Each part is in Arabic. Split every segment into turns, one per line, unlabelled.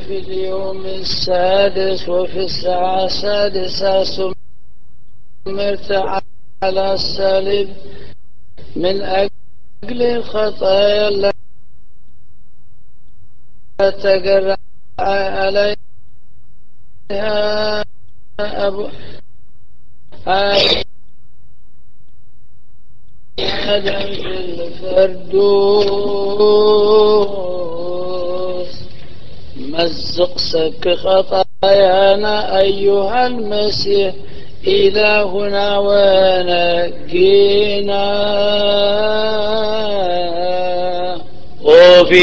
في اليوم السادس وفي الساعة السادسة سمرت على الصليب من أجل خطايا لا تجرأ عليها أبو آدم في الفردوس. مزق سك خطايانا أيها المسيح إلهنا ونجينا.
وفي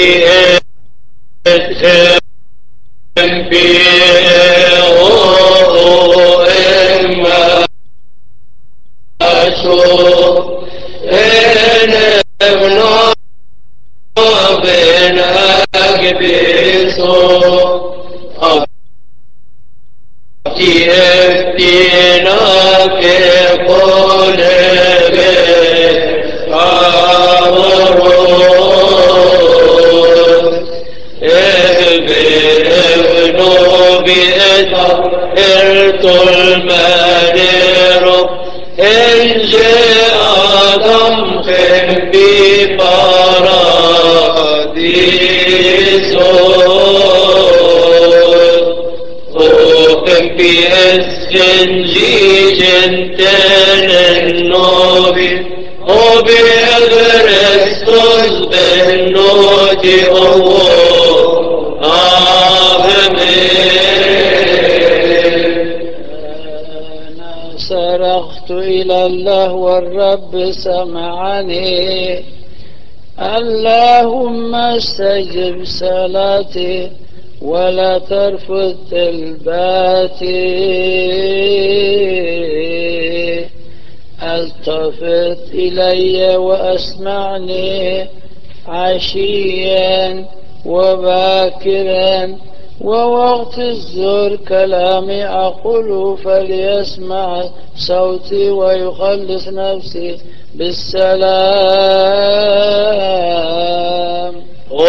صرخت إلى الله والرب سمعني. اللهم استجب صلاتي ولا ترفض طلباتي. التفت إلي واسمعني عشيا وباكرا ووقت الزور كلامي أقول فليسمع صوتي ويخلص نفسي بالسلام.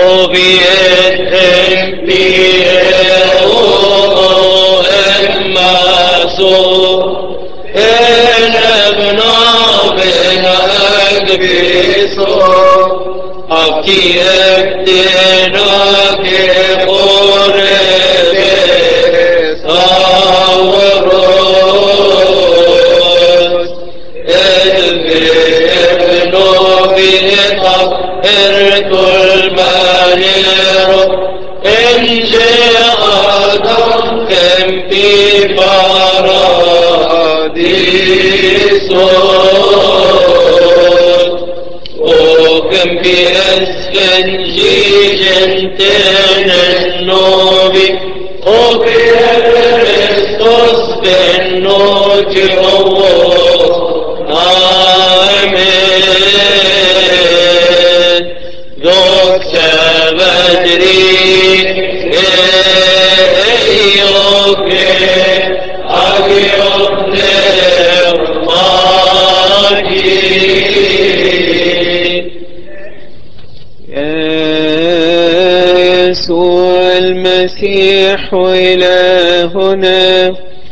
يسوع المسيح إلهنا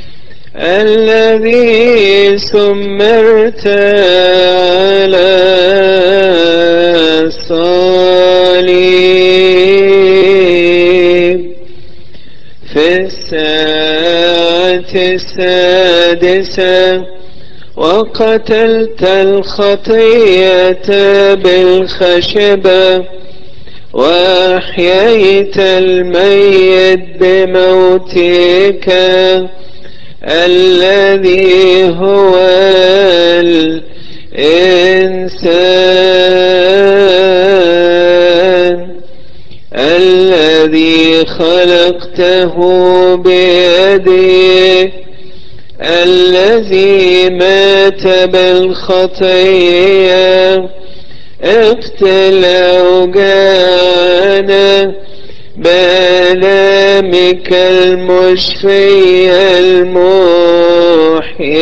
الذي سمرت على الصليب في الساعة السادسة وقتلت الخطية بالخشبة وأحييت الميت بموتك الذي هو الإنسان الذي خلقته بيديك الذي مات بالخطية اقتل أوجاعنا بآلامك المشفية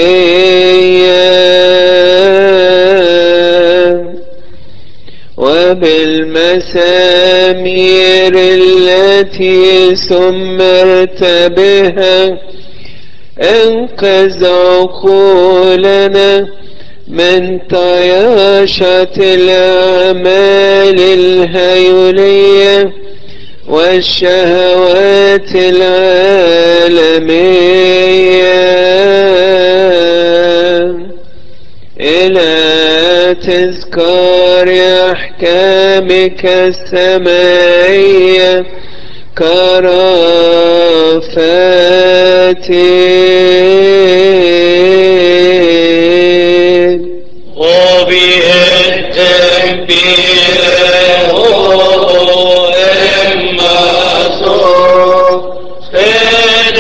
المحيية وبالمسامير التي سمرت بها انقذ عقولنا من طياشة الأعمال الهيولية والشهوات العالمية إلى تذكار أحكامك السمائية كرافتين
وبالتنبيه إما صور خير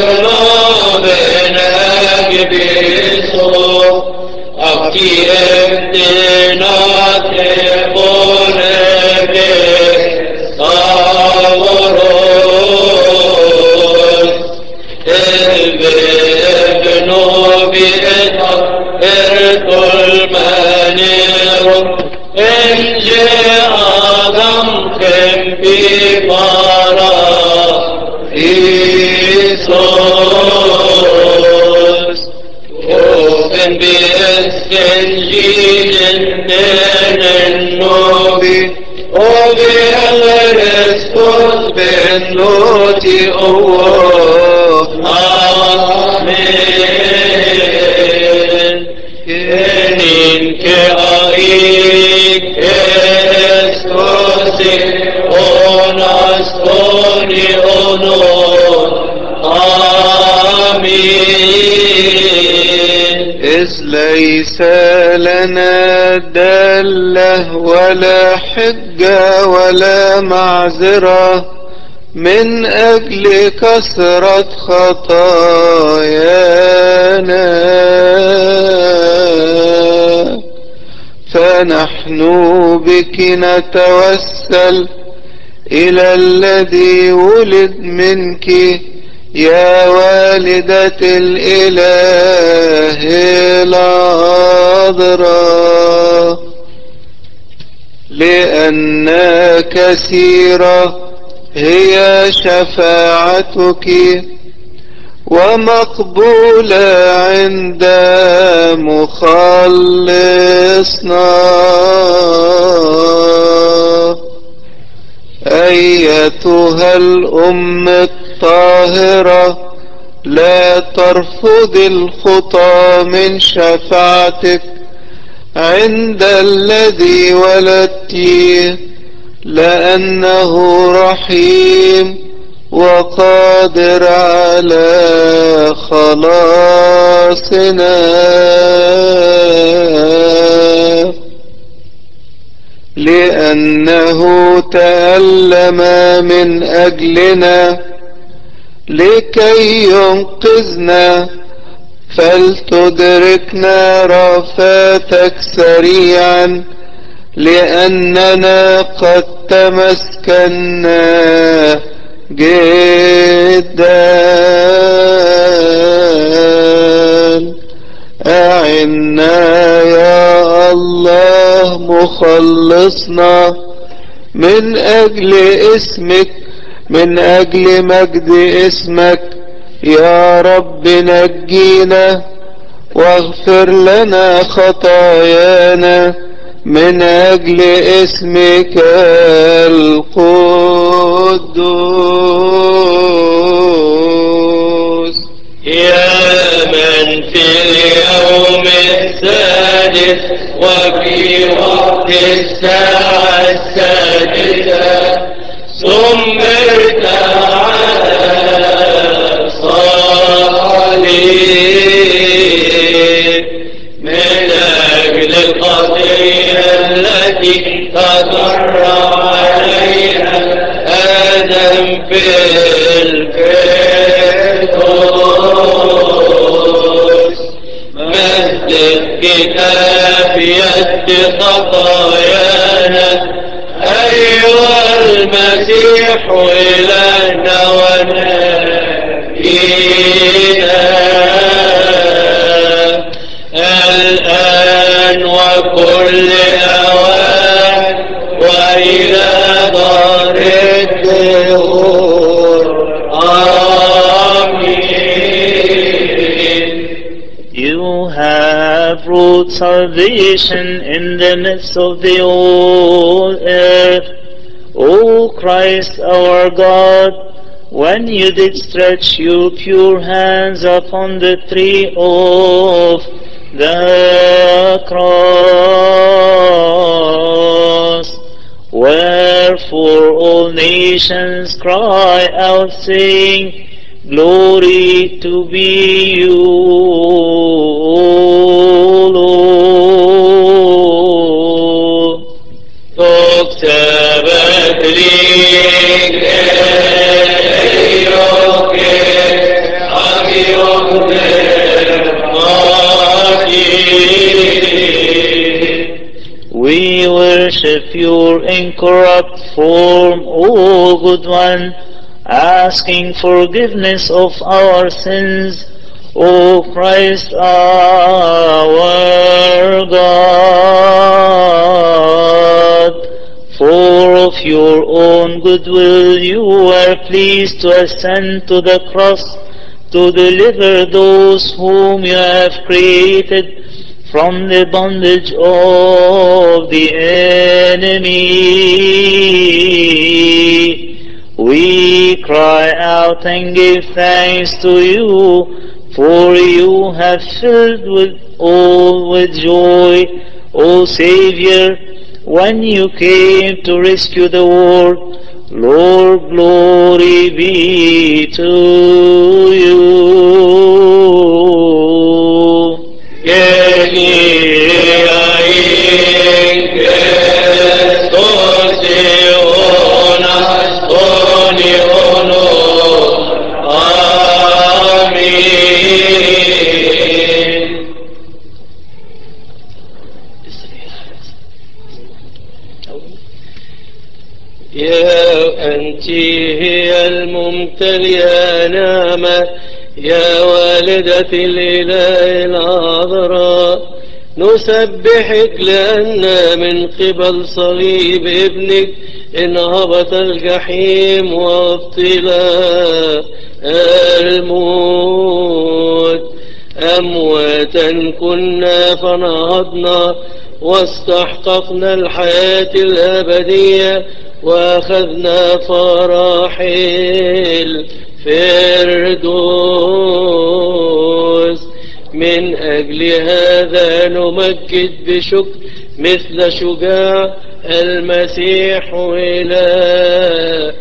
بنا قبيصور أبكي ابتنا تقول بالصورون ابنو بإطهر كل منير إن جاء ضمكم بفرا إيسوس وكن بإسكنجيل من النوبي وبالرسول بالنوتي أوه آمين إنك أيك إسكوسي ونستوني أنون آمين
إذ ليس لنا دالة ولا حجة ولا معذرة من أجل كثرة خطايانا فنحن بك نتوسل إلى الذي ولد منك يا والدة الإله العذراء لأن كثيرة هي شفاعتك ومقبولة عند مخلصنا أيتها الأم الطاهرة لا ترفض الخطى من شفاعتك عند الذي ولدتيه لأنه رحيم وقادر على خلاصنا لأنه تألم من أجلنا لكي ينقذنا فلتدركنا رأفاتك سريعا لأننا قد تمسكنا جدا أعنا يا الله مخلصنا من أجل اسمك من أجل مجد اسمك يا رب نجينا واغفر لنا خطايانا من أجل اسمك القدوس
يا من في اليوم السادس وفي وقت الساعة السادسة سمرت على الصليب من أجل القضية التي تضرع عليها آدم في الفردوس مهد كتاب يد خطايانا أيها المسيح إلهنا ونبينا الآن وكل أوان
salvation in the midst of the whole earth. O Christ our God, when you did stretch your pure hands upon the tree of the cross, wherefore all nations cry out, saying, Glory to be you, O Lord.
تكتبت ليك أيوك أبيض
We worship your incorrupt form, O good one, asking forgiveness of our sins, O Christ our God. For of your own goodwill you were pleased to ascend to the cross to deliver those whom you have created from the bondage of the enemy. We cry out and give thanks to you, for you have filled with all with joy, O Savior, when you came to rescue the world. Lord, glory be to you.
يا أنت هي الممتلئة نعمة يا والدة الإله العذراء، نسبحك لأن من قبل صليب ابنك انهبط الجحيم وابتلاء الموت. أمواتا كنا فنهضنا واستحققنا الحياة الأبدية وأخذنا فرح الفردوس. من أجل هذا نمجد بشكر مثل شجاع المسيح إلهنا.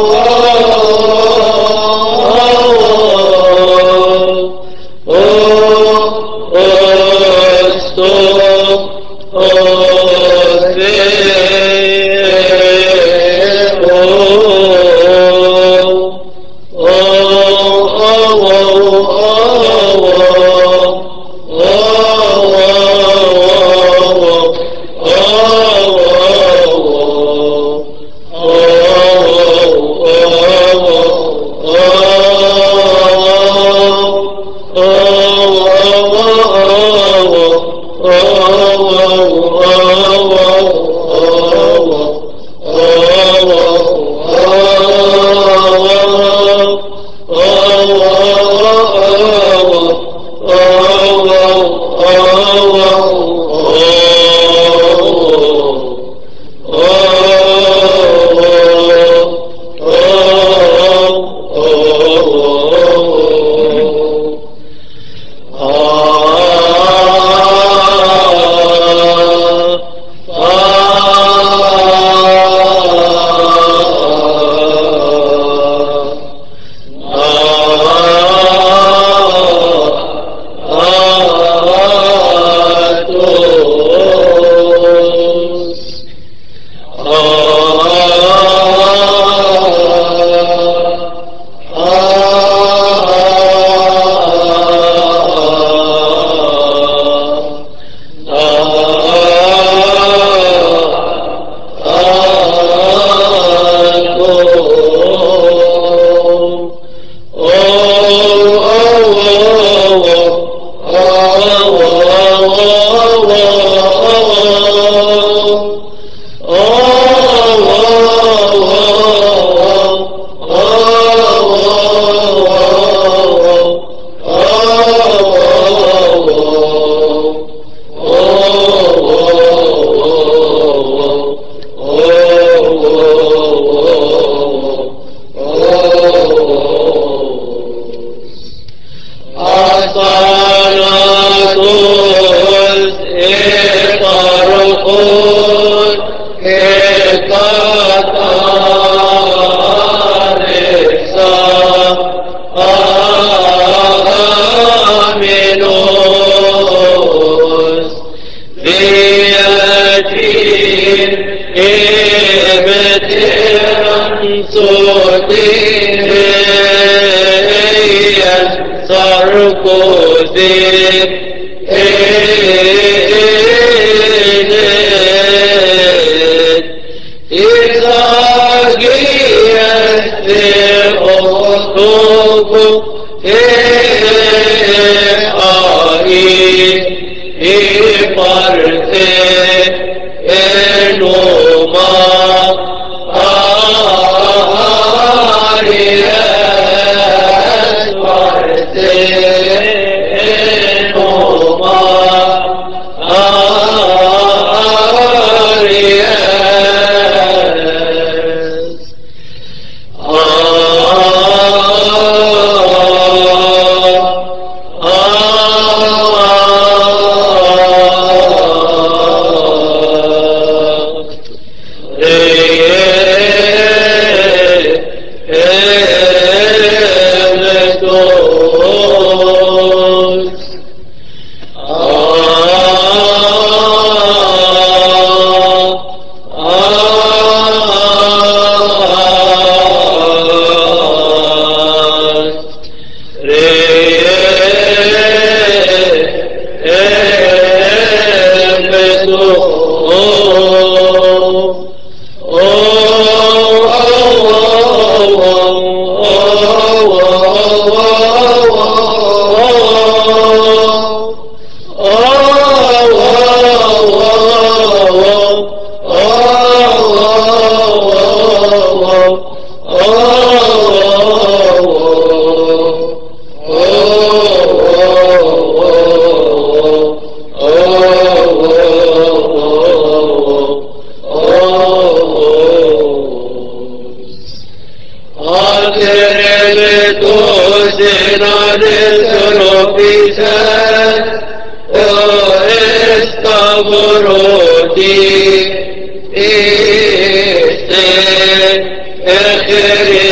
آخر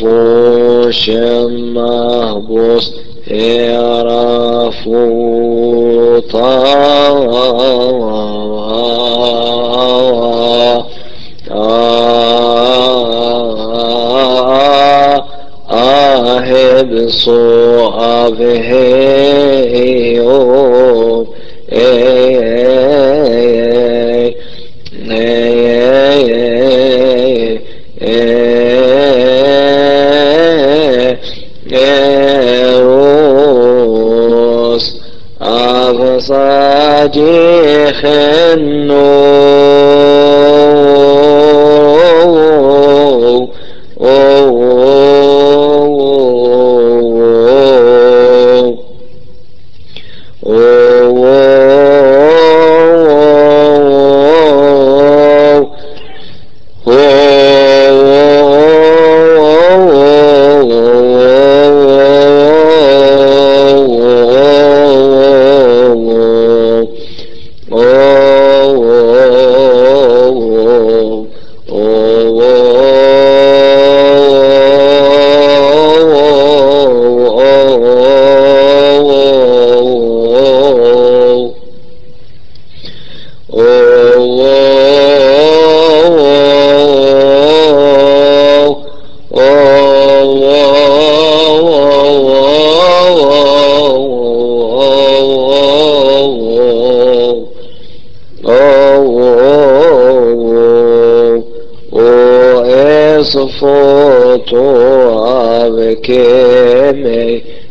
mahbos aheb so avheyo eros avsaji khenno foto avkeme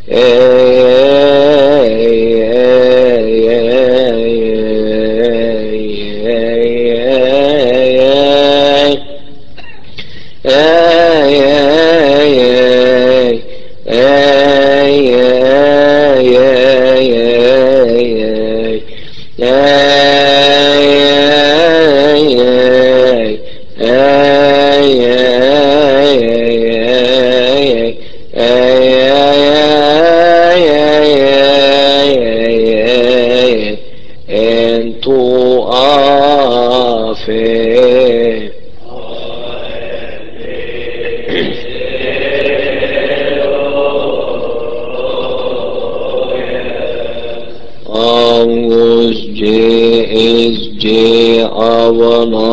entu afe Angus J Avana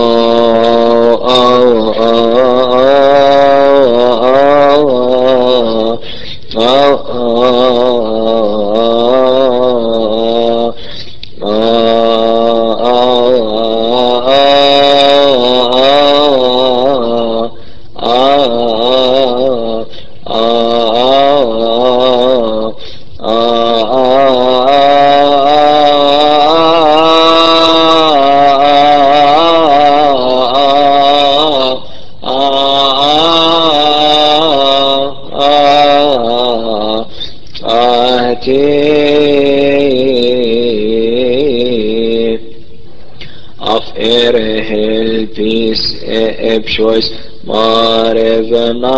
Af helpis ebshois marevna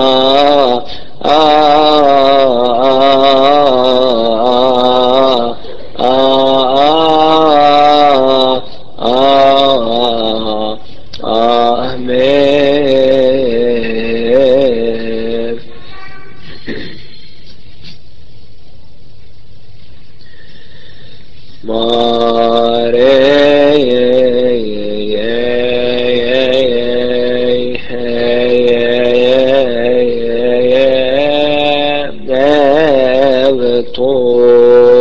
Amen. Mare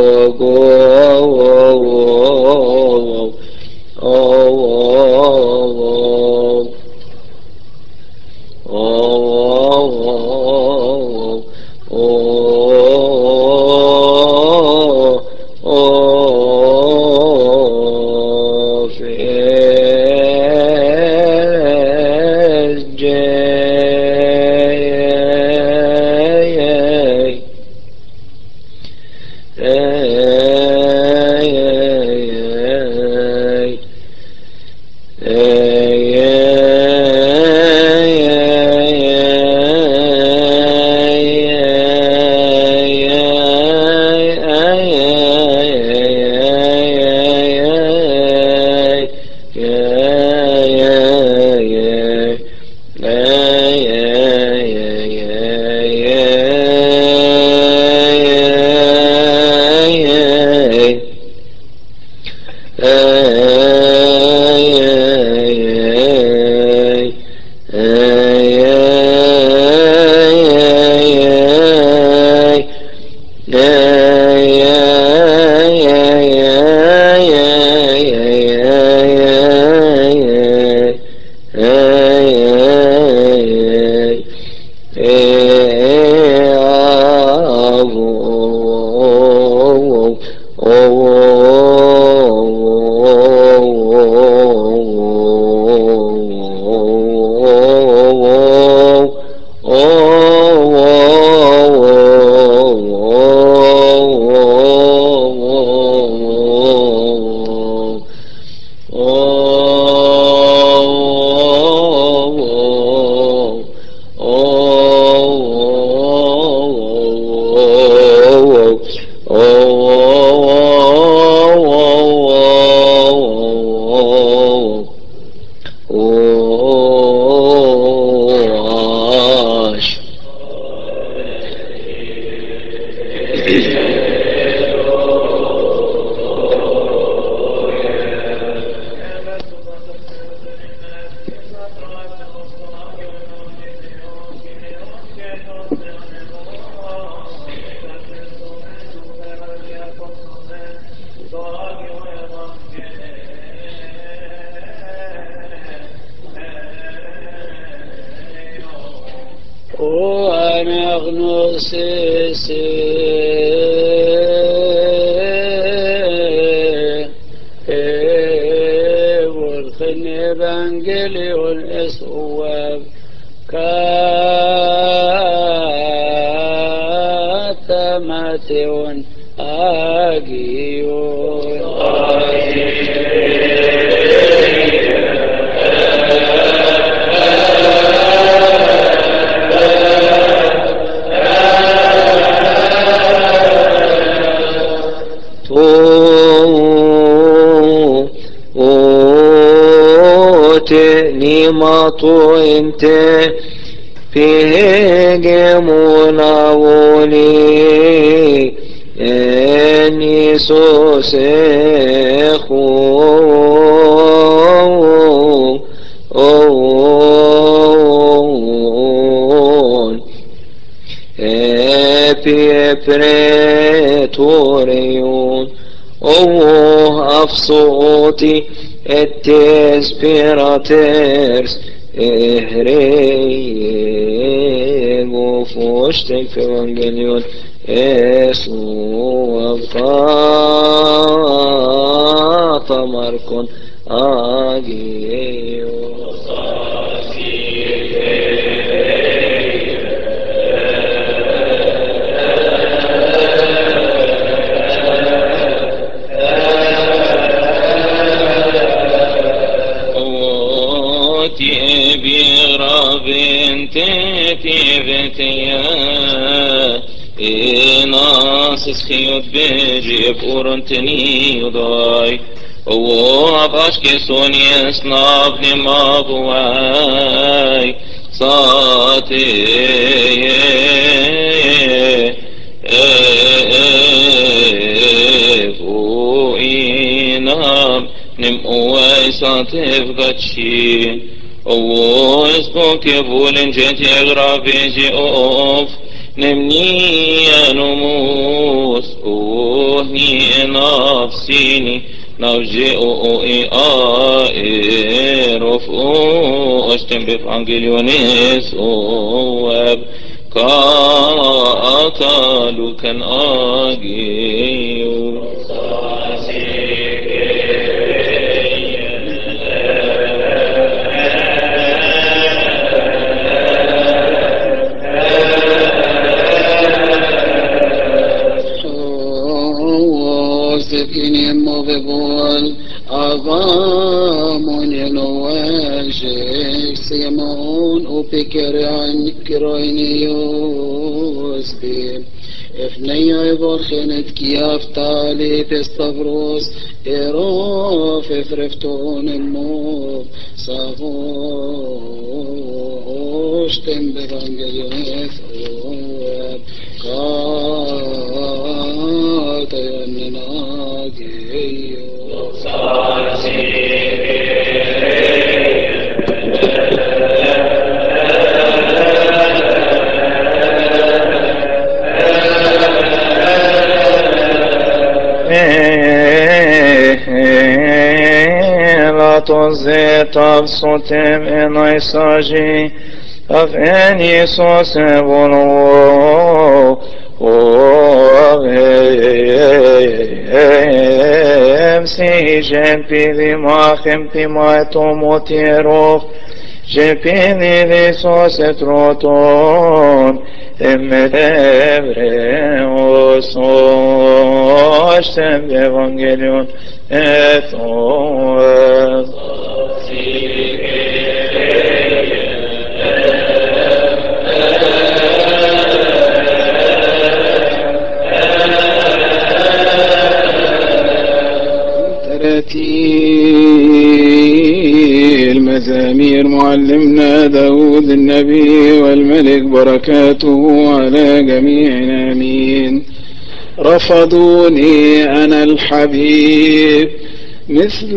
نيماتو انت فيه جمونا ولي اني سوسيخو بريتوريون أفصوتي التسبيراتيرس إهريغو فوشتك في وانجليون إسو أفاطا ماركون آجيو
ناس خيوط بيجي بورنتني ضاي واباشكي سوني اسنابني ما بواي صاتي فوئينام نمؤي صاتف قدشي واسقوك يبولن جيت يغرابي جي اوف نمني نموس اوهني نفسيني نوجي اوئي ايروف او اشتم بفانجليونيس اواب كاكالو كان اجيو
سكين مغبول أغامون ينواشك سيمون وبكر عن كروينيوس بي إفني برخنت كياف تالي بستفروس إروف إفرفتون الموف صافوش تنبغنجل يثوب كارتا ينناجيو
atos zetab sotem enaisaji of any source evolo si jempidi machem timaetomotierov jepini visos etroton Hebreos ostem evangelion ethos
تراتيل مزامير معلمنا داود النبي والملك بركاته على جميعنا آمين. رفضوني أنا الحبيب مثل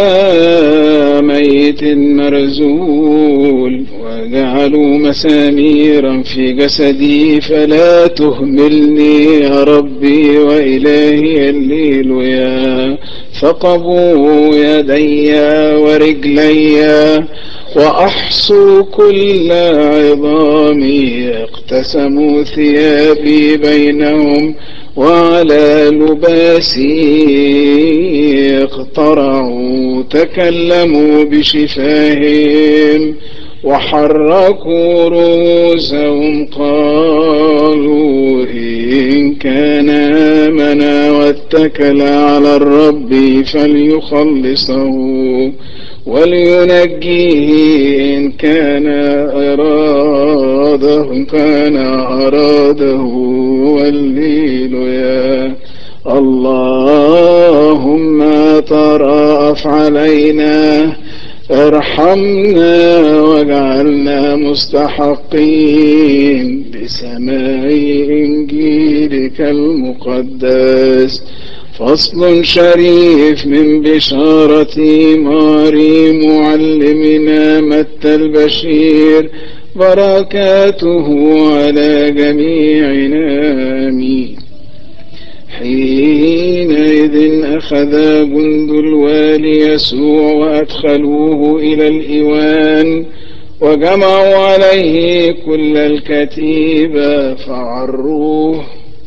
ميت مرزول وجعلوا مساميرا في جسدي فلا تهملني يا ربي وإلهي الليلويا. ثقبوا يدي ورجلي وأحصوا كل عظامي اقتسموا ثيابي بينهم وعلى لباسي اقترعوا تكلموا بشفاههم وحركوا رؤوسهم قالوا إن كان آمن واتكل على الرب فليخلصه ولينجيه إن كان أراده والليلويا. اللهم ترأف علينا ارحمنا واجعلنا مستحقين بسماع إنجيلك المقدس. فصل شريف من بشارة ماري معلمنا متى البشير بركاته على جميعنا آمين. حينئذ أخذ جند الوالي يسوع وأدخلوه إلى الإيوان وجمعوا عليه كل الكتيبة فعروه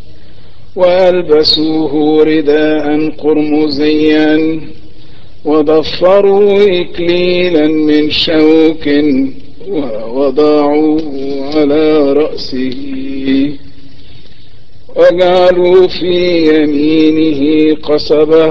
وألبسوه رداء قرمزيا وضفروا إكليلا من شوك ووضعوه على رأسه وجعلوا في يمينه قصبة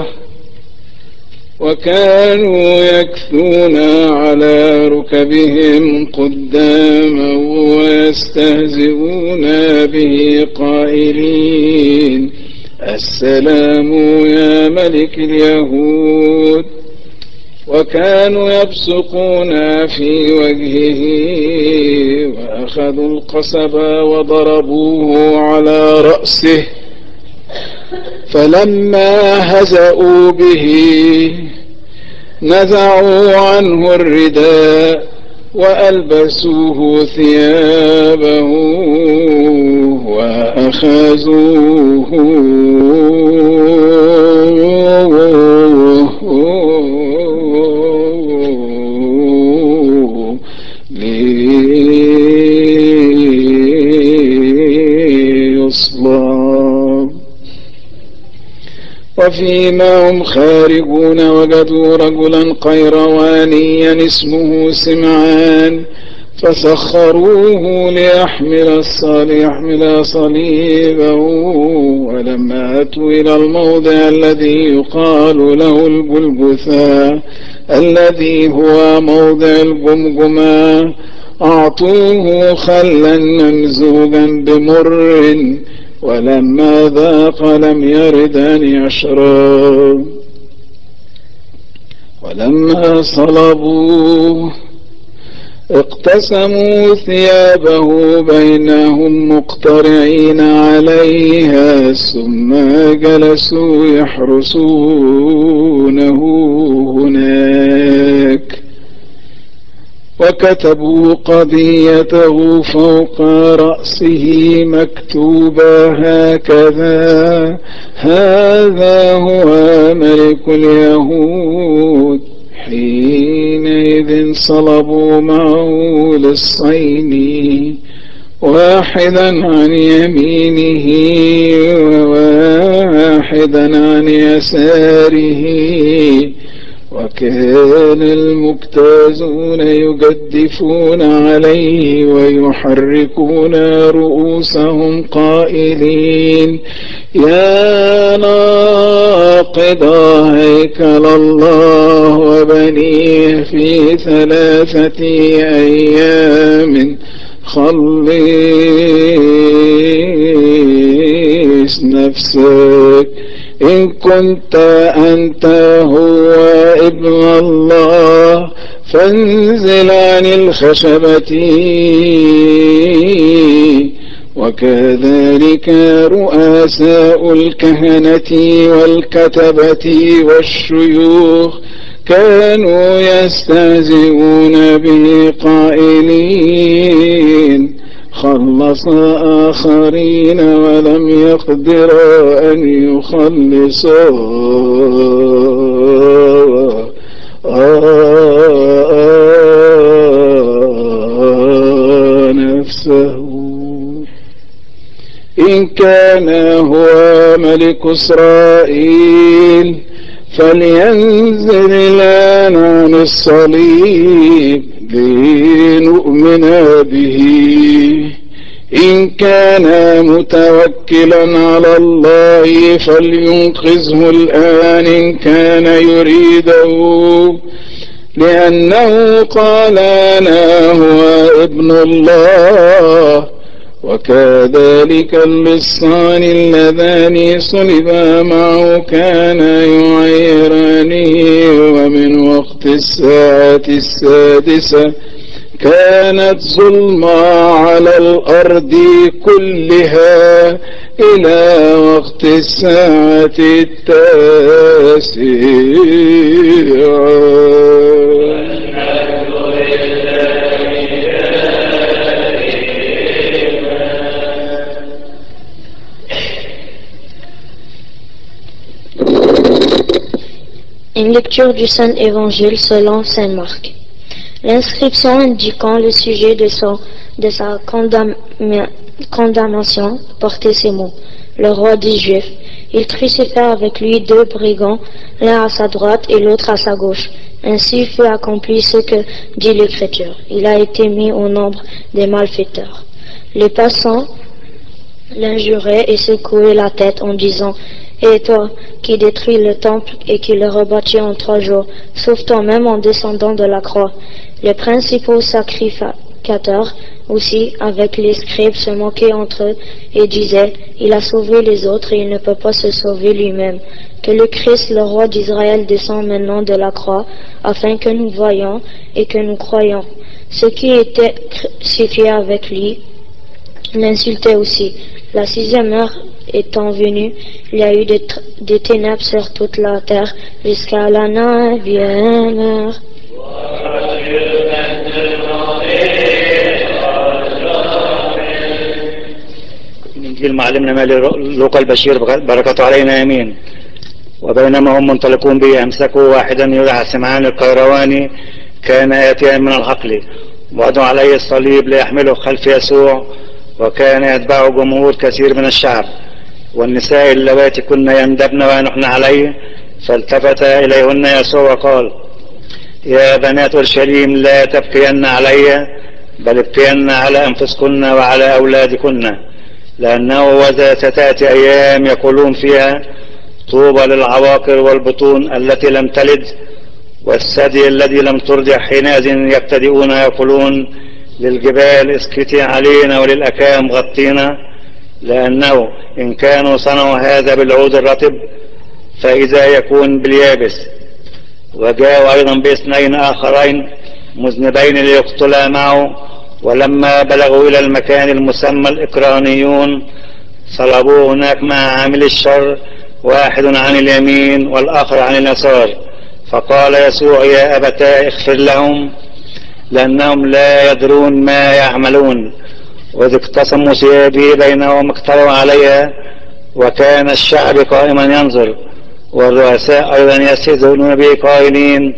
وكانوا يكثون على ركبهم قداما ويستهزئون به قائلين السلام يا ملك اليهود. وكانوا يبصقون في وجهه وأخذوا القصب وضربوه على رأسه فلما هزأوا به نزعوا عنه الرداء وألبسوه ثيابه وأخذوه ليصلب. وفيما هم خارجون وجدوا رجلا قيروانيا اسمه سمعان فسخروه ليحمل صليبه. ولما أتوا إلى الموضع الذي يقال له الجلجثا الذي هو موضع الجمجمة أعطوه خلا ممزوجا بمر ولما ذاق لم يرد أن يشرب. ولما صلبوه اقتسموا ثيابه بينهم مقترعين عليها ثم جلسوا يحرسونه هناك وكتبوا قضيته فوق رأسه مكتوبة هكذا هذا هو ملك اليهود. حين إذ صلبوا معه للصين، واحدا عن يمينه وواحدا عن يساره. وكان المجتازون يجدفون عليه ويحركون رؤوسهم قائلين: يا ناقض هيكل الله وبنيه في 3 أيام، خلص نفسك إن كنت أنت هو ابن الله، فانزل عن الخشبة. وكذلك رؤساء الكهنة والكتبة والشيوخ كانوا يستهزئون به قائلين: خلص آخرين ولم يقدر أن يخلص نفسه. إن كان هو ملك إسرائيل فلينزل الآن عن الصليب لنؤمن به. إن كان متوكلا على الله فلينقذه الآن إن كان يريده، لأنه قال: أنا هو ابن الله. وكذلك اللصان اللذان صلبا معه كان يعيرانه. ومن وقت الساعة 6 كانت ظلمة على الأرض كلها إلى وقت الساعة 9.
Une lecture du Saint Évangile selon Saint Marc. L'inscription indiquant le sujet de sa condamnation portait ces mots: le roi des Juifs. Ils crucifièrent avec lui 2 brigands, l'un à sa droite et l'autre à sa gauche. Ainsi fut accompli ce que dit l'Écriture: il a été mis au nombre des malfaiteurs. Les passants l'injuraient et secouaient la tête en disant: et toi, qui détruis le temple et qui le rebâtis en 3 jours, sauve toi-même en descendant de la croix. Les principaux sacrificateurs aussi, avec les scribes, se moquaient entre eux et disaient: il a sauvé les autres et il ne peut pas se sauver lui-même. Que le Christ, le roi d'Israël, descende maintenant de la croix, afin que nous voyions et que nous croyions. Ceux qui étaient crucifiés avec lui l'insultaient aussi. La 6e heure étant venue, il y a eu des ténèbres sur toute la terre jusqu'à la 9e heure.
إنجيل معلمنا مالي لوقا البشير بركاته علينا آمين. وبينما هم منطلقون به أمسكوا واحدا يدعى سمعان القيرواني، كان آتيا من الحقل، وضعوا عليه الصليب ليحمله خلف يسوع، وكان يتبعه جمهور كثير من الشعب والنساء اللواتي كن يندبن وينحن عليه. فالتفت إليهن يسوع وقال: يا بنات أورشليم لا تبكين علي، بل ابكين على أنفسكن وعلى أولادكن، لأنه وذا ستأتي أيام يقولون فيها: طوبى للعواقر والبطون التي لم تلد والثدي الذي لم ترضع، حينئذ يبتدئون يقولون للجبال اسكتي علينا وللأكام غطينا، لأنه إن كانوا صنعوا هذا بالعود الرطب فإذا يكون باليابس. وجاءوا أيضا ب2 آخرين مذنبين ليقتلا معه، ولما بلغوا إلى المكان المسمى الإكرانيون صلبوه هناك مع عامل الشر، واحد عن اليمين والآخر عن اليسار. فقال يسوع: يا أبتاه اغفر لهم، لأنهم لا يدرون ما يعملون. وإذ اقتسموا ثيابه بينهم اقتروا عليها، وكان الشعب قائما ينظر، والرؤساء أيضا يستهزئون به قائلين: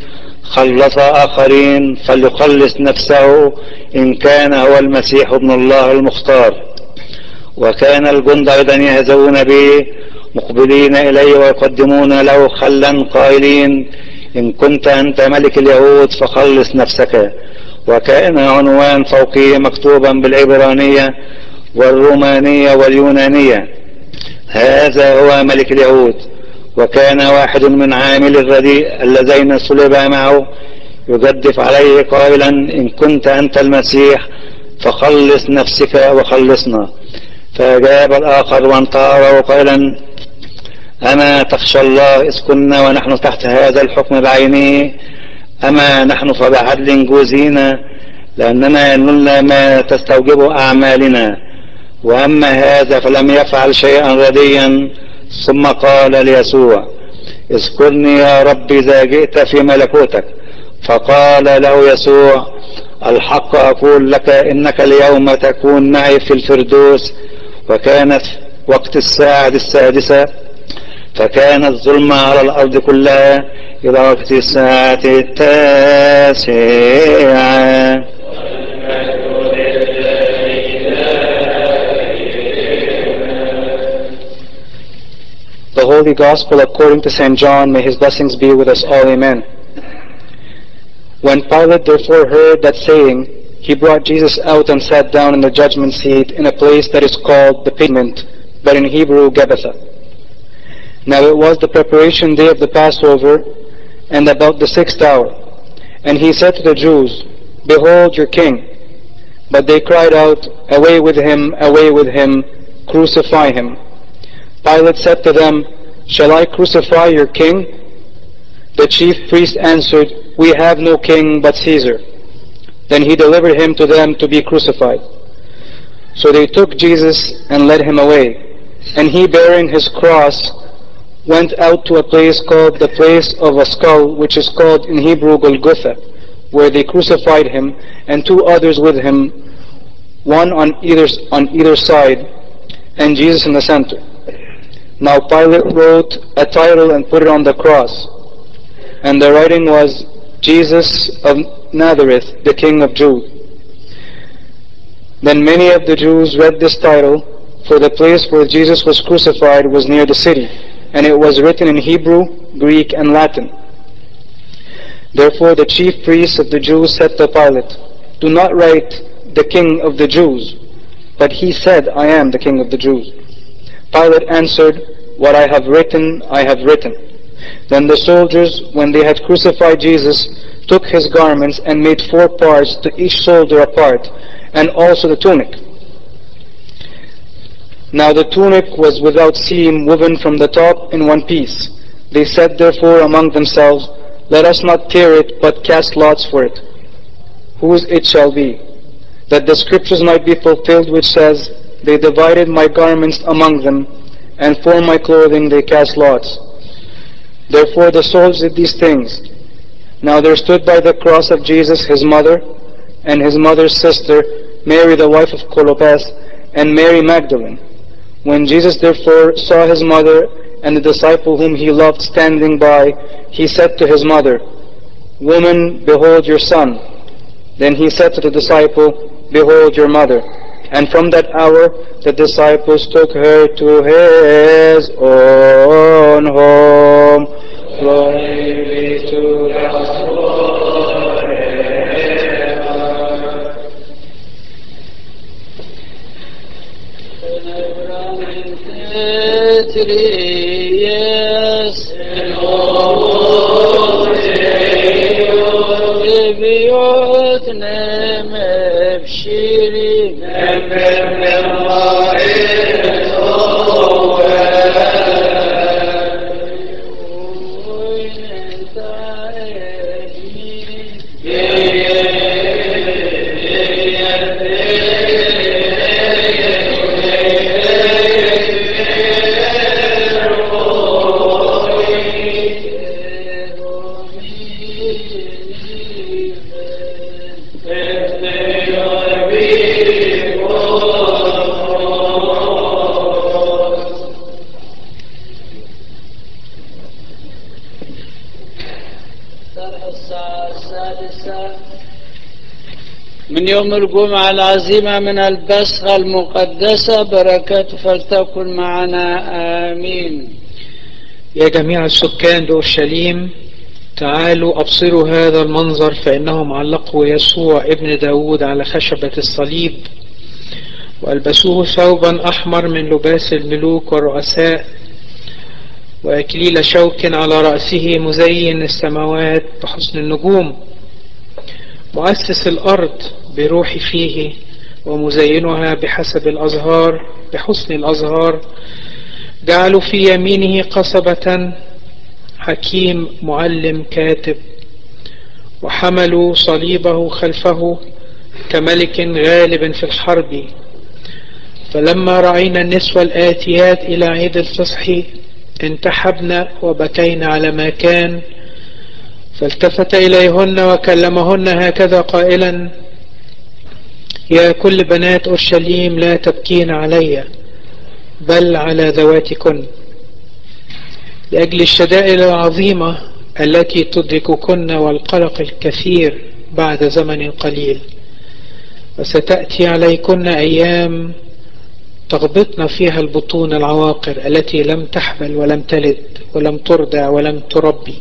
خلص آخرين فليخلص نفسه إن كان هو المسيح ابن الله المختار. وكان الجند أيضا يهزؤون به مقبلين إليه ويقدمون له خلا قائلين إن كنت أنت ملك اليهود فخلص نفسك. وكان عنوان فوقه مكتوبا بالعبرانية والرومانية واليونانية هذا هو ملك اليهود. وكان واحد من عامل الرديء اللذين صلبا معه يجدف عليه قائلا إن كنت أنت المسيح فخلص نفسك وخلصنا. فأجاب الآخر وانتهره قائلا أما تخشى الله إذ كنا ونحن تحت هذا الحكم بعينه؟ أما نحن فبعدل جوزينا لأننا نلنا ما تستوجب أعمالنا، وأما هذا فلم يفعل شيئا رديا. ثم قال ليسوع اذكرني يا رب إذا جئت في ملكوتك. فقال له يسوع الحق أقول لك إنك اليوم تكون معي في الفردوس. وكانت وقت الساعة السادسة فكانت الظلمة على الأرض كلها إلى وقت الساعة التاسعة.
The Holy Gospel according to St. John, may his blessings be with us all, amen. When Pilate therefore heard that saying, he brought Jesus out and sat down in the judgment seat in a place that is called the Pavement, but in Hebrew Gabbatha. Now it was the preparation day of the Passover, and about the 6th hour. And he said to the Jews, behold your king. But they cried out, away with him, crucify him. Pilate said to them, shall I crucify your king? The chief priest answered, we have no king but Caesar. Then he delivered him to them to be crucified. So they took Jesus and led him away. And he, bearing his cross, went out to a place called the place of a skull, which is called in Hebrew Golgotha, where they crucified him, and 2 others with him, one on either side, and Jesus in the center. Now Pilate wrote a title and put it on the cross, and the writing was, Jesus of Nazareth, the King of Jews. Then many of the Jews read this title, for the place where Jesus was crucified was near the city, and it was written in Hebrew, Greek, and Latin. Therefore the chief priests of the Jews said to Pilate, do not write the King of the Jews, but he said, I am the King of the Jews. Pilate answered, what I have written, I have written. Then the soldiers, when they had crucified Jesus, took his garments and made 4 parts, to each shoulder a part, and also the tunic. Now the tunic was without seam, woven from the top in one piece. They said therefore among themselves, let us not tear it, but cast lots for it, whose it shall be, that the scriptures might be fulfilled, which says, they divided my garments among them, and for my clothing they cast lots. Therefore the soldiers did these things. Now there stood by the cross of Jesus his mother, and his mother's sister, Mary the wife of Clopas, and Mary Magdalene. When Jesus therefore saw his mother and the disciple whom he loved standing by, he said to his mother, woman, behold your son. Then he said to the disciple, behold your mother. And from that hour the disciples took her to his own home. Glory be to God
السادسة من يوم الجمعة العظيمة من البسخة المقدسة، بركاته فلتكن معنا آمين.
يا جميع السكان بأورشليم، تعالوا أبصروا هذا المنظر، فإنهم علقوا يسوع ابن داود على خشبة الصليب، وألبسوه ثوبا أحمر من لباس الملوك والرؤساء، وأكليل شوك على رأسه مزين السماوات بحسن النجوم، مؤسس الأرض بروح فيه، ومزينها بحسب الأزهار بحسن الأزهار. جعلوا في يمينه قصبة، حكيم معلم كاتب، وحملوا صليبه خلفه كملك غالب في الحرب. فلما رأينا النسوة الآتيات إلى عيد الفصح انتحبنا وبكينا على ما كان، فالتفت إليهن وكلمهن هكذا قائلا: يا كل بنات أورشليم لا تبكين علي، بل على ذواتكن، لأجل الشدائد العظيمة التي تدرككن والقلق الكثير بعد زمن قليل. وستأتي عليكن أيام تغبطن فيها البطون العواقر التي لم تحمل ولم تلد ولم ترضع ولم تربي.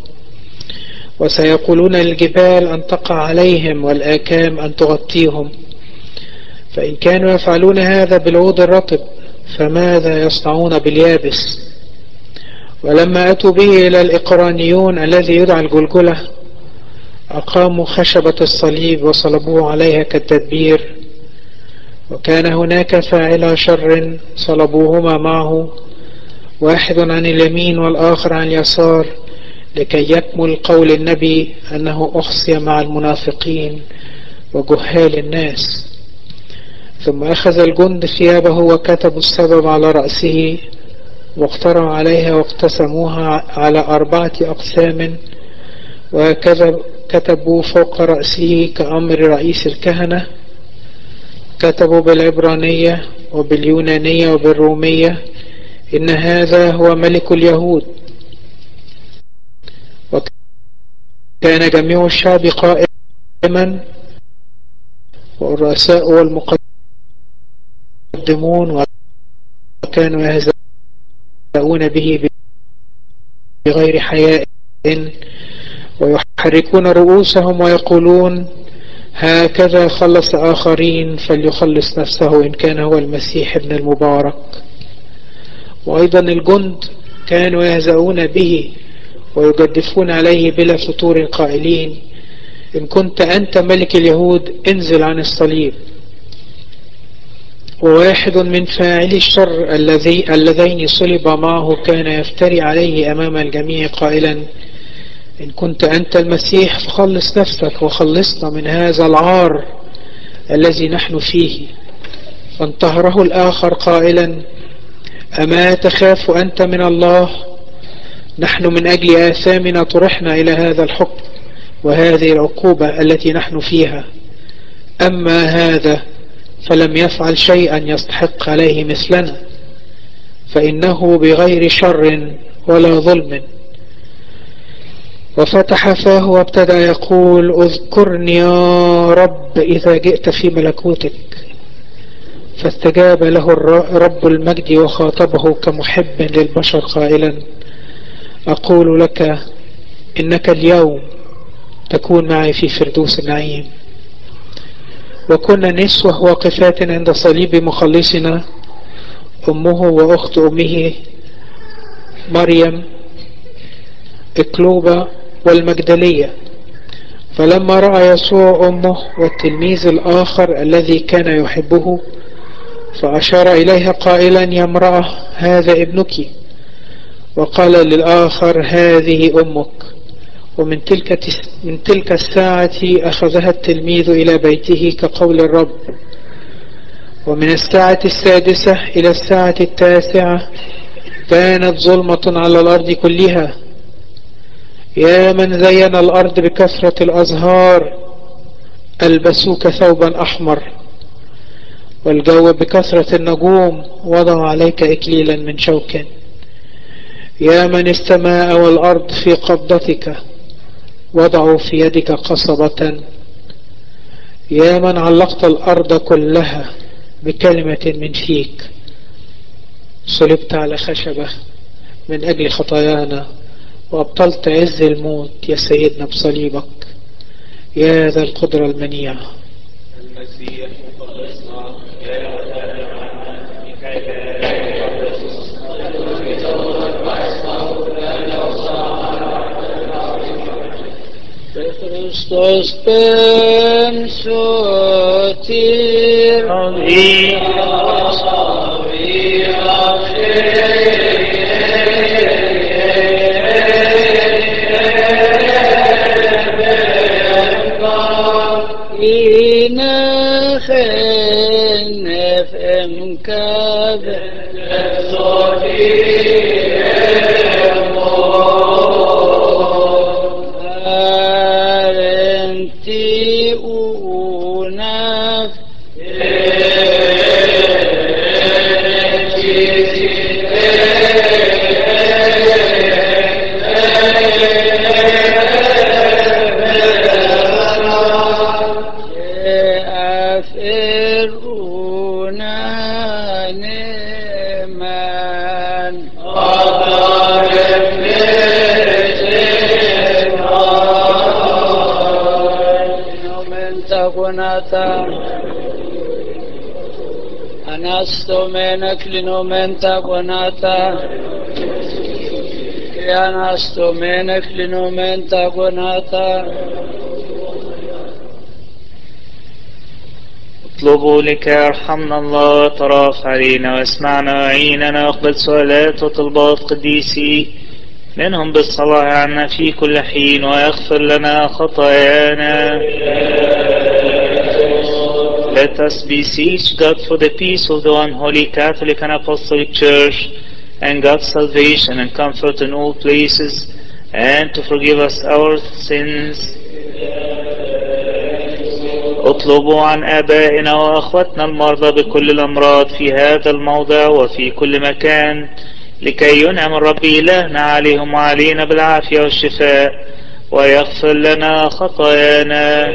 وسيقولون للجبال أن تقع عليهم والآكام أن تغطيهم. فإن كانوا يفعلون هذا بالعود الرطب فماذا يصنعون باليابس؟ ولما أتوا به إلى الإقرانيون الذي يدعى الجلجلة، أقاموا خشبة الصليب وصلبوه عليها كالتدبير. وكان هناك فاعلا شر صلبوهما معه، واحد عن اليمين والآخر عن اليسار، لكي يكمل قول النبي أنه أحصي مع المنافقين وجهال الناس. ثم أخذ الجند ثيابه وكتبوا السبب على رأسه، واقترعوا عليها واقتسموها على 4 أقسام، وهكذا كتبوا فوق رأسه كأمر رئيس الكهنة. كتبوا بالعبرانية وباليونانية وبالرومية: إن هذا هو ملك اليهود. وكان جميع الشعب قائما، والرؤساء والمقدمون، وكانوا يهزؤون به بغير حياء، ويحركون رؤوسهم ويقولون: هكذا خلص آخرين فليخلص نفسه إن كان هو المسيح ابن المبارك. وأيضا الجند كانوا يهزؤون به ويجدفون عليه بلا فتور قائلين: إن كنت أنت ملك اليهود انزل عن الصليب. وواحد من فاعلي الشر اللذين صلب معه كان يفتري عليه أمام الجميع قائلا: إن كنت أنت المسيح فخلص نفسك وخلصنا من هذا العار الذي نحن فيه. فانتهره الآخر قائلا: أما تخاف أنت من الله؟ نحن من أجل آثامنا طرحنا إلى هذا الحكم وهذه العقوبة التي نحن فيها، أما هذا فلم يفعل شيئا يستحق عليه مثلنا، فإنه بغير شر ولا ظلم. وفتح فاه وابتدأ يقول: اذكرني يا رب إذا جئت في ملكوتك. فاستجاب له رب المجد وخاطبه كمحب للبشر قائلا: أقول لك إنك اليوم تكون معي في فردوس النعيم. وكنا نسوة واقفات عند صليب مخلصنا، أمه وأخت أمه مريم إكلوبة والمجدلية. فلما رأى يسوع أمه والتلميذ الآخر الذي كان يحبه، فأشار إليها قائلا: يا امرأة هذا ابنك. وقال للآخر: هذه أمك. ومن تلك الساعة أخذها التلميذ إلى بيته كقول الرب. ومن الساعة 6 إلى الساعة 9 كانت ظلمة على الأرض كلها. يا من زين الأرض بكثرة الأزهار، ألبسوك ثوبا أحمر، والجو بكثرة النجوم وضع عليك إكليلا من شوك. يا من السماء والأرض في قبضتك، وضعوا في يدك قصبة. يا من علقت الأرض كلها بكلمة من فيك، صلبت على خشبة من أجل خطايانا، وأبطلت عز الموت يا سيدنا بصليبك. يا ذا القدرة المنيعة.
المسيح مخلصنا يا
Christos pensotir Anastomenek linomen tagonata. Anastomenek linomen tagonata.
اطلبوا لكي يرحمنا الله، طرف علينا واسمعنا وعيننا، واقبل سؤالات وطلبات قديسي منهم بالصلاة عنا في كل حين، ويغفر لنا خطايانا. Let us beseech God for the peace of the one holy Catholic and Apostolic Church, and God's salvation and comfort in all places, and to forgive us our sins. اطلبوا عن آبائنا وأخوتنا المرضى بكل الأمراض في هذا الموضع وفي كل مكان، لكي ينعم الرب إلهنا عليهم وعلينا بالعافية والشفاء، ويغفر لنا خطايانا.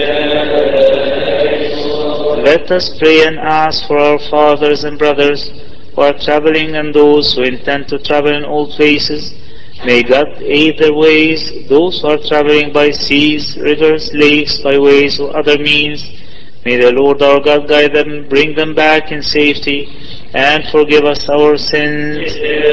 Let us pray and ask for our fathers and brothers who are traveling and those who intend to travel in all places. May God aid their ways, those who are traveling by seas, rivers, lakes, byways, or other means. May the Lord our God guide them, bring them back in safety, and forgive us our sins.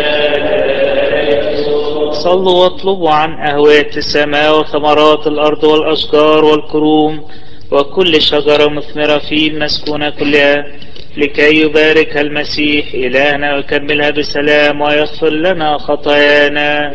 صلوا واطلبوا عن أهوات السماء وثمرات الأرض والأشجار والكروم وكل شجرة مثمرة في المسكونة كلها، لكي يباركها المسيح إلهنا ويكملها بسلام ويغفر لنا خطايانا.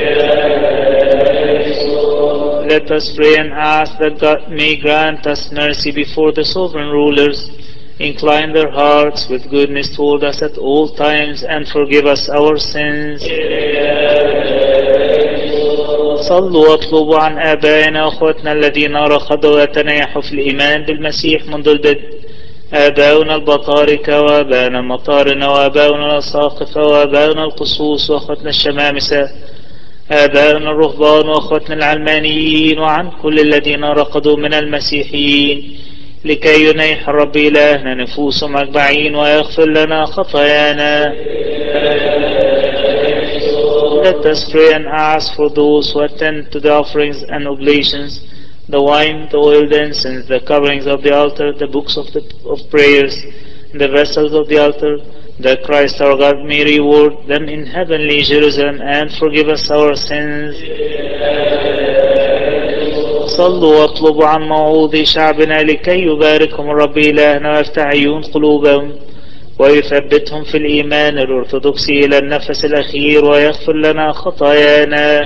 Let us pray and ask that God may grant us mercy before the sovereign rulers, incline their hearts with goodness toward us at all times, and forgive us our sins. صلوا واطلبوا عن آبائنا وأخوتنا الذين رقدوا وتنيحوا في الإيمان بالمسيح منذ البدء، آباؤنا البطاركة وآباؤنا المطارنة وآباؤنا الأساقفة وآباؤنا القصوص وأخوتنا الشمامسة، آباؤنا الرهبان وأخوتنا العلمانيين، وعن كل الذين رقدوا من المسيحيين، لكي ينيح الرب إلهنا نفوسهم أجمعين ويغفر لنا خطايانا. Let us pray and ask for those who attend to the offerings and oblations, the wine, the oil, the incense, the coverings of the altar, the books of prayers, the vessels of the altar, that Christ our God may reward them in heavenly Jerusalem and forgive us our sins. صلوا واطلبوا عن موعود شعبنا لكي يباركهم الرب إلهنا ويفتح عيون قلوبهم ويثبتهم في الإيمان الأرثوذكسي إلى النفس الأخير ويغفر لنا خطايانا.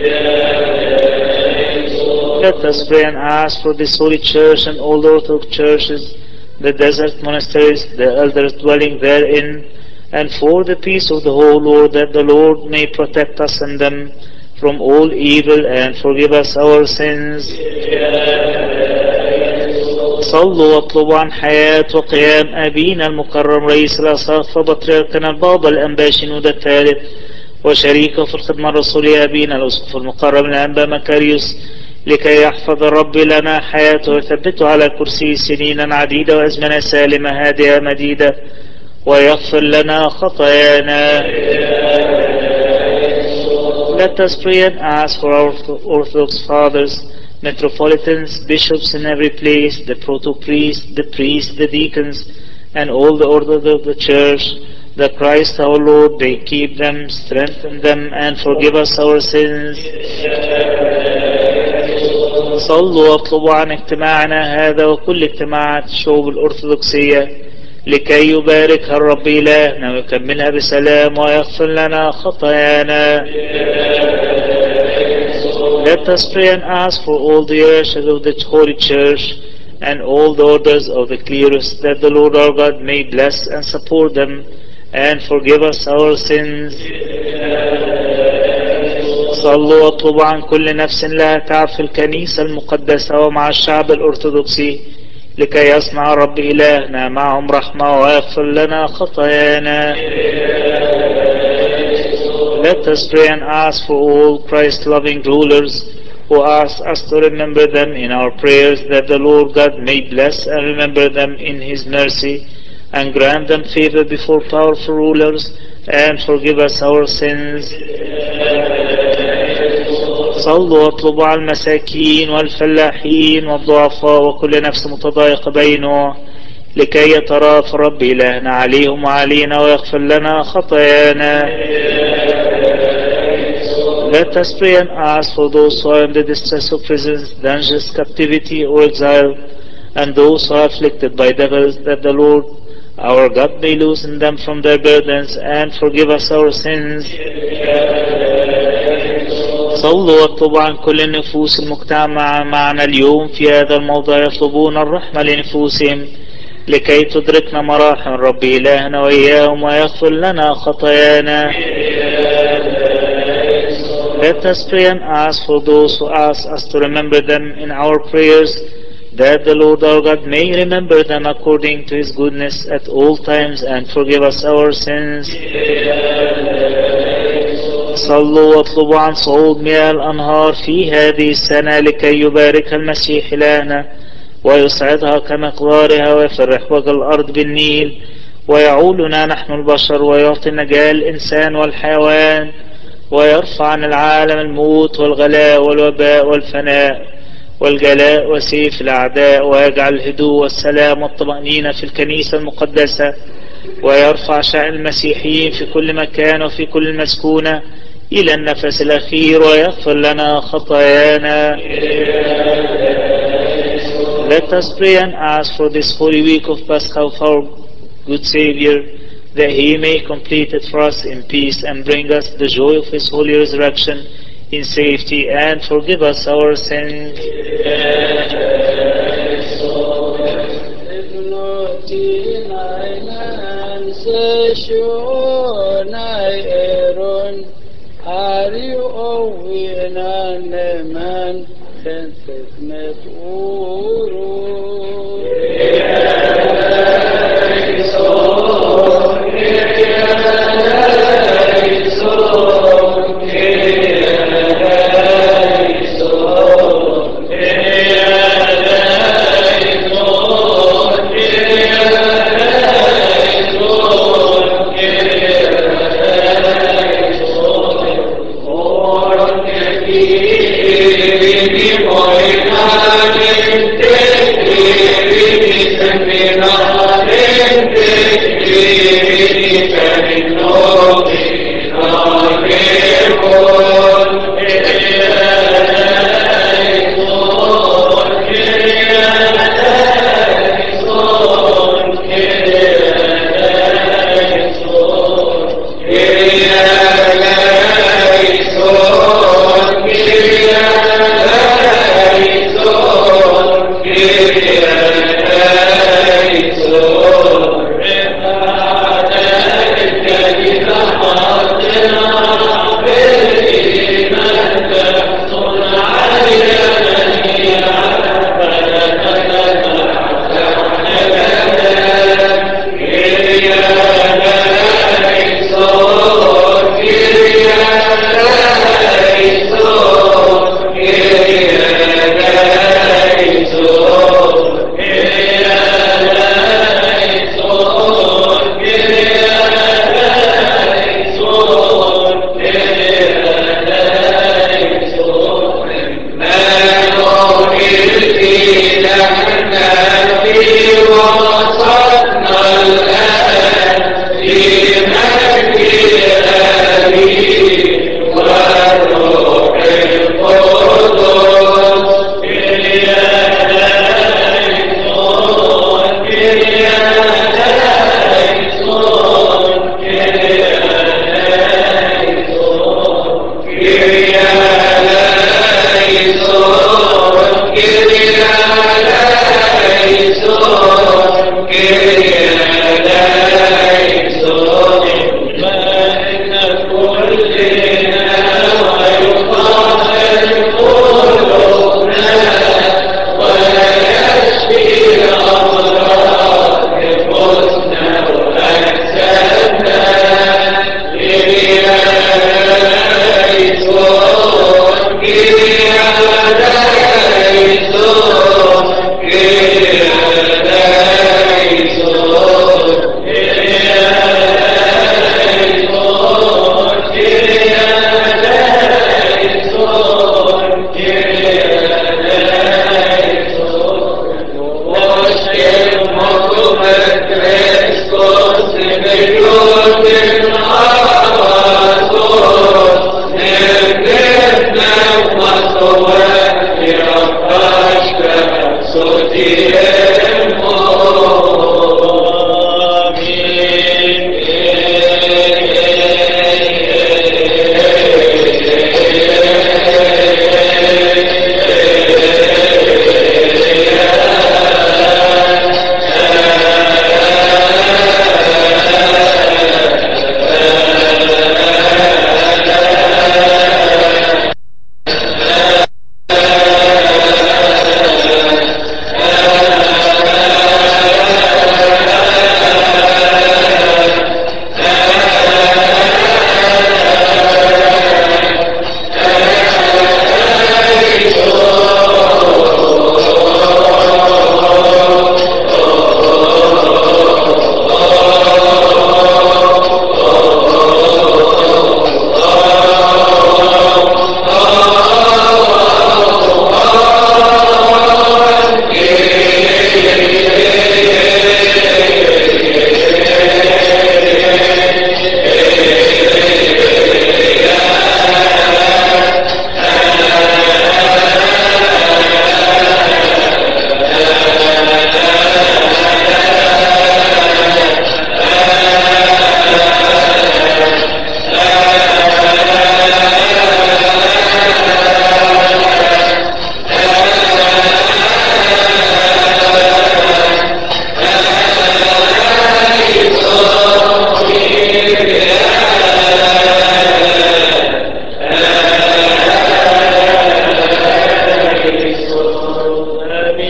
Let us pray and ask for this holy church and all the Orthodox churches, the desert monasteries, the elders dwelling therein, and for the peace of the whole world, that the Lord may protect us and them from all evil and forgive us our sins. صلوا واطلبوا عن حياة وقيام أبينا المكرم رئيس الأساقفة بطريركنا البابا الأنبا شنودة الثالث وشريكه في الخدمة الرسولية أبينا الأسقف المقرب الأنبا مكاريوس لكي يحفظ الرب لنا حياته ويثبته على كرسي سنينا عديدة وأزمنة سالمة هادئة مديدة ويغفر لنا خطايانا. Let us pray and ask for our Orthodox fathers, metropolitans, bishops in every place, the proto-priests, the priests, the deacons, and all the orders of the church, that Christ our Lord may keep them, strengthen them, and forgive us our sins. صلوا واطلبوا عن اجتماعنا هذا وكل اجتماعات الشعوب الأرثوذكسية لكي يباركها الرب إلهنا ويكملها بسلام ويغفر لنا خطايانا. Let us pray and ask for all the archers of the Holy Church and all the orders of the clerus, that the Lord our God may bless and support them and forgive us our sins. صلوا واطلبوا عن كل نفس لها تعب في الكنيسة المقدسة ومع الشعب الأرثوذكسي لكي يصنع الرب إلهنا معهم رحمة ويغفر لنا خطايانا. Let us pray and ask for all Christ-loving rulers who ask us to remember them in our prayers, that the Lord God may bless and remember them in His mercy and grant them favor before powerful rulers and forgive us our sins. صلوا واطلبوا على المساكين والفلاحين والضعفاء وكل نفس متضايقة بينه لكي يترافع الرب إلهنا عليهم وعلينا ويغفر لنا خطايانا. Let us pray and ask for those who are in the distress of prisons, dungeons, captivity or exile, and those who are afflicted by devils, that the Lord our God may loosen them from their burdens and forgive us our sins. صلوا واطلبوا عن كل النفوس المجتمعة معنا اليوم في هذا الموضع يطلبون الرحمة لنفوسهم لكي تدركنا مراحم رب إلهنا وإياهم ويغفر لنا خطايانا. Let us pray and ask for those who ask us to remember them in our prayers, that the Lord our God may remember them according to His goodness at all times and forgive us our sins. صلوا واطلبوا عن صعود مياه الأنهار في هذه السنة لكي يبارك المسيح إلهنا ويسعدها كمقدارها ويفرح وجه الأرض بالنيل ويعولنا نحن البشر ويعطي النجاة الإنسان والحيوان ويرفع عن العالم الموت والغلاء والوباء والفناء والجلاء وسيف الأعداء ويجعل الهدوء والسلام والطمأنينة في الكنيسة المقدسة ويرفع شأن المسيحيين في كل مكان وفي كل المسكونة إلى النفس الأخير ويغفر لنا خطايانا. Let us pray and ask for this holy week of Pascha of our good Savior, that He may complete it for us in peace and bring us the joy of His holy resurrection in safety and forgive us our sins.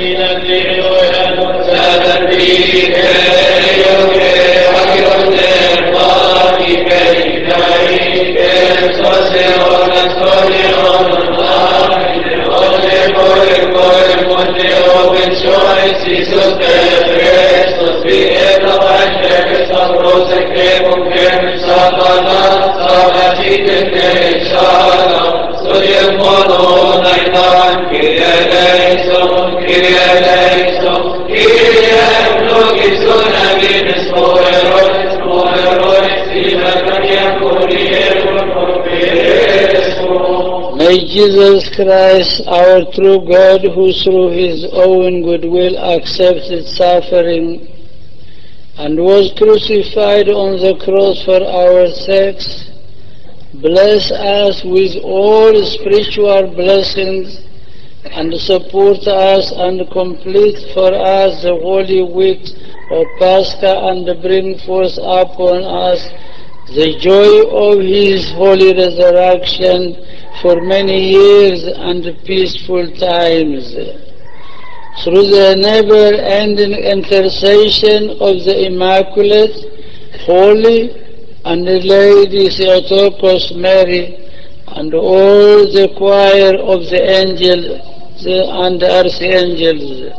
May Jesus Christ, our true God, who through his own goodwill accepted suffering and was crucified on the cross for our sakes, bless us with all spiritual blessings and support us and complete for us the holy week of Pascha and bring forth upon us the joy of his holy resurrection for many years and peaceful times. Through the never-ending intercession of the Immaculate, Holy, and Lady Theotokos Mary, and all the choir of the angels and archangels,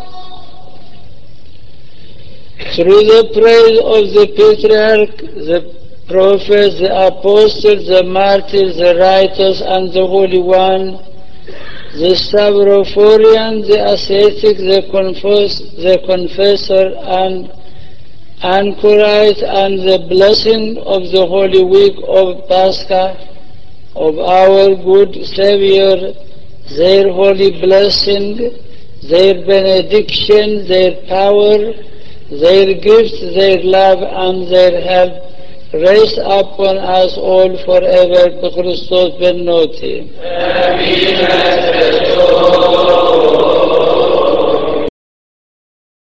through the praise of the Patriarch, the prophets, the apostles, the martyrs, the righteous, and the Holy One, the Stavrophorian, the ascetic, the confessor, and anchorite, and the blessing of the Holy Week of Pascha, of our good Savior, their holy blessing, their benediction, their power, their gifts, their love, and their help, rest upon us all forever. Per Christos ben noti.